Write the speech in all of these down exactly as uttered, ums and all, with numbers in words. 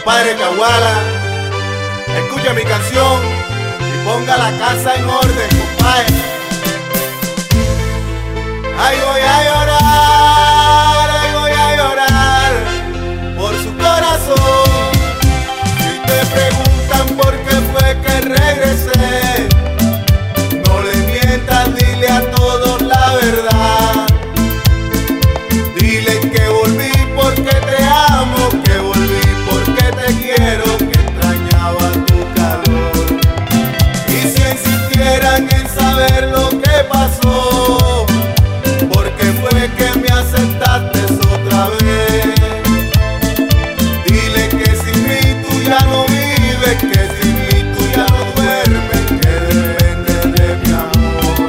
compadre Caguala, escucha mi canción y ponga la casa en orden, compadre. Ay, voy a llorar, ay, voy a llorar por su corazón. Si te preguntan por qué fue que regresé, no le mientas, dile a todos la verdad. Dile que volví porque te amo, que volví porque te quiero, que extrañaba tu calor. Y si insistieran en saber lo que pasó, porque fue que me aceptaste otra vez. Dile que sin mí tú ya no vives, que sin mí tú ya no duermes, que dependes de mi amor.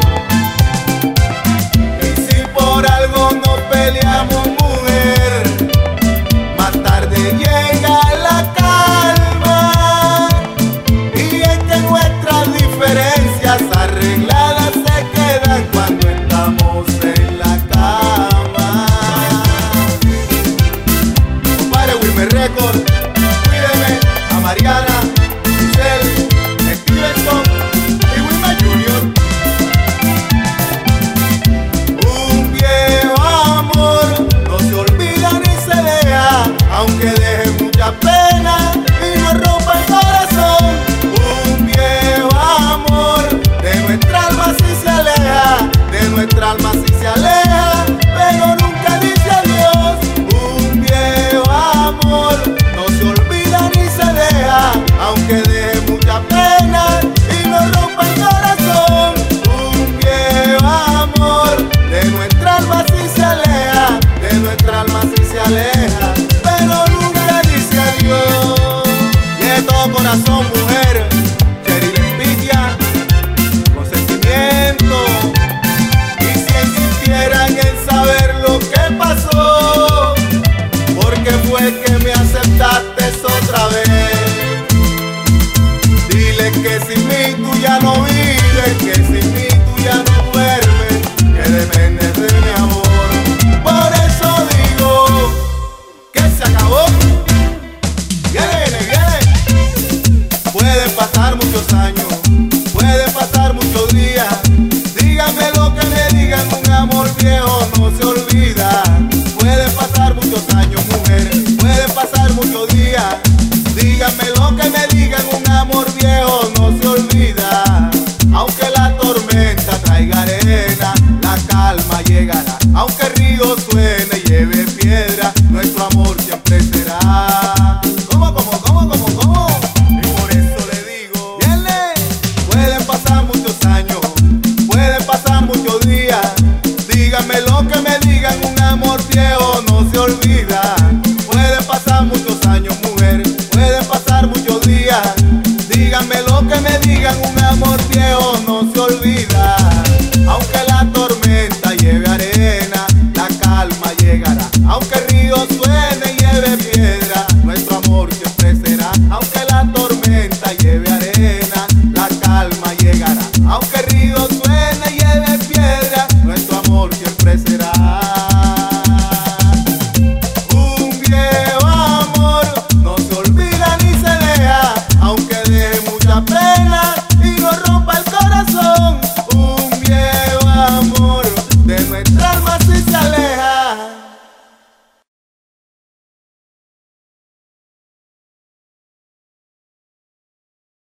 Y si por algo nos peleamos, mujer, más tarde llega la calma, y es que nuestras diferencias arregladas se quedan cuando estamos en la cama. Compadre Wilmer Record, cuídeme a Mariana, Giselle, Stevenson y Wilmer Junior. Un viejo amor no se olvida ni se deja, aunque deje mucha pena y nos rompa el corazón. Un viejo amor de nuestra alma si se aleja, de nuestra alma si se aleja, pero nunca dice adiós. Un viejo amor no se olvida ni se deja, aunque deje mucha pena y nos rompa el corazón. Un viejo amor de nuestra alma si se aleja, de nuestra alma si se aleja, pero nunca dice adiós. Y de todo corazón, mujer, Cheryl Envidia, con sentimiento. Y si insistieran en saber lo que pasó, porque fue que me aceptaste otra vez. Dile que sin mí tú ya no vives, que sin mí tú ya no duermes, que dependes de mi amor. Por eso digo que se acabó. Viene, viene. Pueden pasar muchos años, pueden pasar muchos días. Díganme lo que me digan, un amor viejo no se olvida. Pueden pasar muchos años, mujer, pueden pasar muchos días. Díganme lo que me digan, un amor viejo no se olvida. Aunque la tormenta traiga arena, la calma llegará. Aunque el río suene y lleve piedra, nuestro amor siempre será. ¿Cómo, cómo, cómo, cómo, cómo? Y por eso le digo, viene. Pueden pasar muchos años, pueden pasar muchos días. Díganme lo que me digan, un amor viejo no se olvida. Pueden pasar muchos años, mujer, pueden pasar muchos días. Díganme lo que me digan, un